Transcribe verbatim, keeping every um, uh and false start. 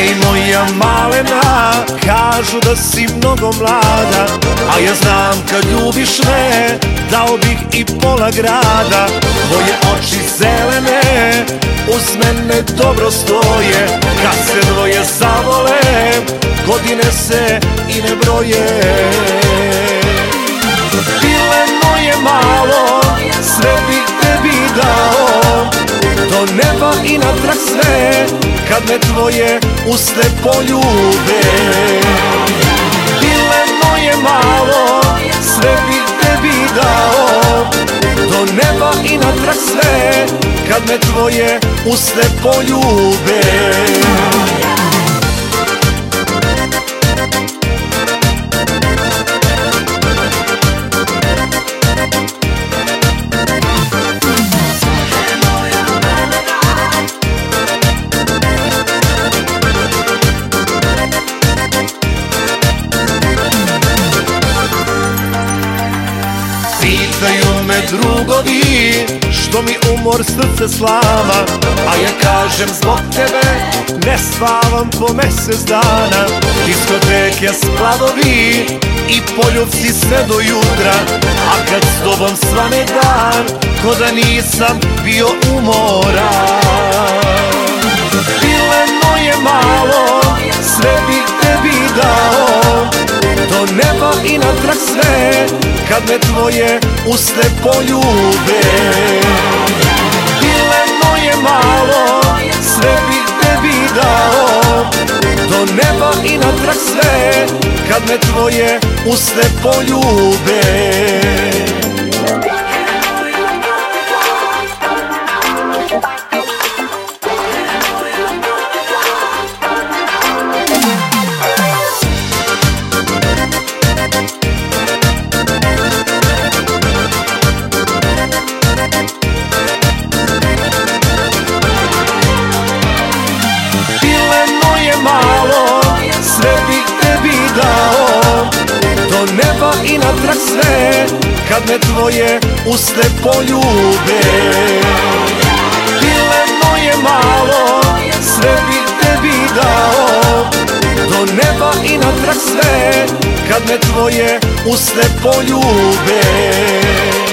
Ej moja malena, kažu da si mnogo mlada, a ja znam kad ljubiš me, dao bih i pola grada. Tvoje oči zelene uz mene dobro stoje, kad se dvoje zavole, godine se i ne broje. Bile moje malo, sve bih tebi dao, do neba i natrag sve, kad me tvoje usne poljube. Bile moje malo, sve bih tebi dao, do neba i natrag sve, kad me tvoje usne poljube. Pitaju me drugovi što mi umor srce slama, a ja kažem zbog tebe ne spavam po mesec dana. Diskoteke, spladovi i poljubci sve do jutra, a kad s tobom svane dan, ko da nisam bio umoran. Bile moje malo, sve bih tebi dao, do neba i natrag sve, kad me tvoje usne poljube. Bile moje malo, sve bih tebi dao, do neba i natrag sve, kad me tvoje usne poljube. Malo, sve bih tebi dao, do neba i natrag sve, kad me tvoje usne poljube. Bile moje malo, sve bih tebi dao, do neba i natrag sve, kad me tvoje usne poljube.